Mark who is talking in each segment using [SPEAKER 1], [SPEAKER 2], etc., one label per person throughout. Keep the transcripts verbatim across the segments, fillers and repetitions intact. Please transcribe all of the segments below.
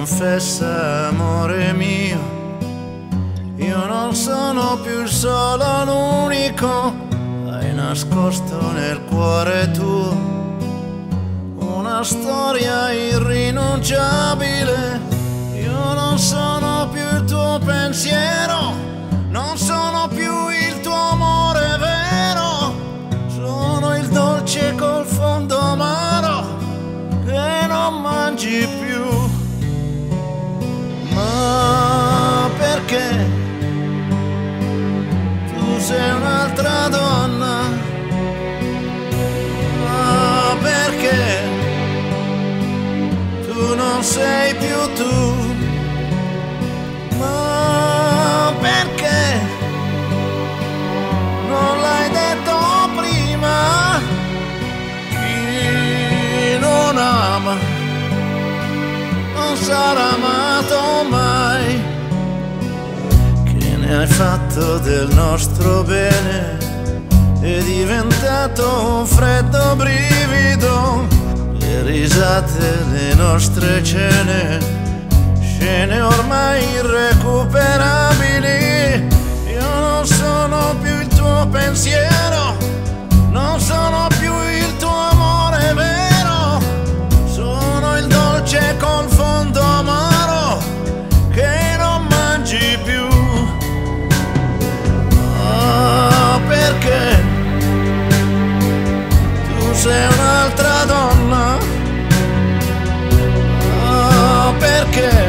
[SPEAKER 1] confessa, amore mio, io non sono più il solo, l'unico. Hai nascosto nel cuore tuo una storia irrinunciabile. Io non sono più il tuo pensiero, non sono più il tuo amore vero. Sono il dolce col fondo amaro che non mangi più. Ma perché tu sei un'altra donna? Ma perché tu non sei più tu? Ma perché non l'hai detto prima? Chi non ama non sarà amato mai. Che ne hai fatto del nostro bene? È diventato un freddo brivido. Le risate, le nostre cene, scene ormai irrecuperabili. Io non sono più il tuo pensiero, non sono più il tuo amore vero. Sono il dolce col fondo amaro che non mangi più. Ah, perché tu sei un'altra donna? Ah, perché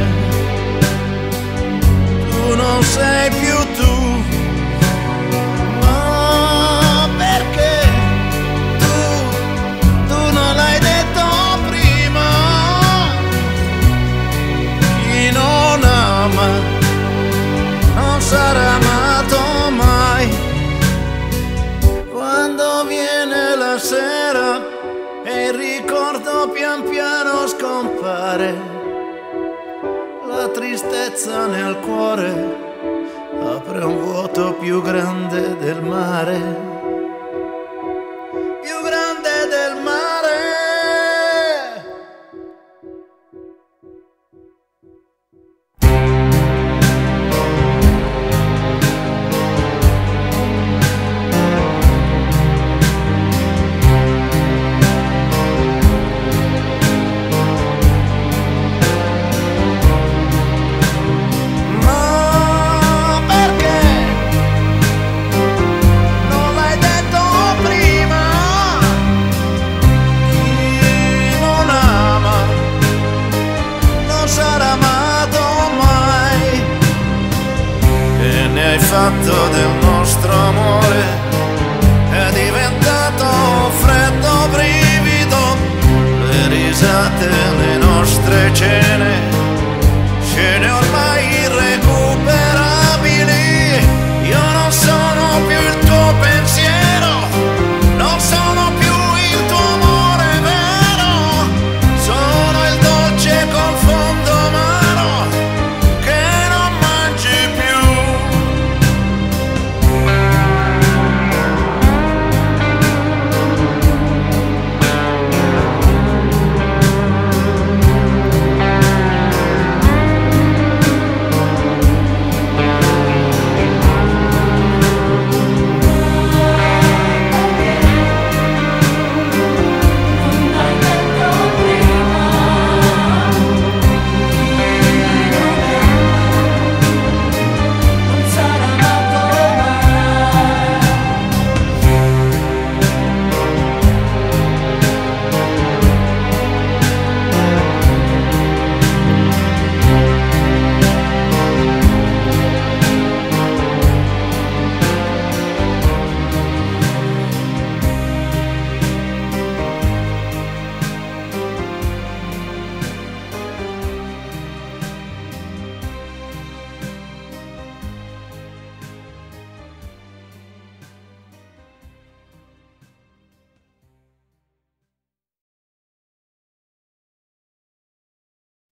[SPEAKER 1] tu non sei più tu? Ma perché tu, tu non l'hai detto prima? Chi non ama non sarà amato mai. Quando viene la sera e il ricordo pian piano scompare, la tristezza nel cuore apre un vuoto più grande del mare, più grande del mare. Hai fatto del nostro amore, è diventato un freddo brivido. Le risate, le nostre cene, scene ormai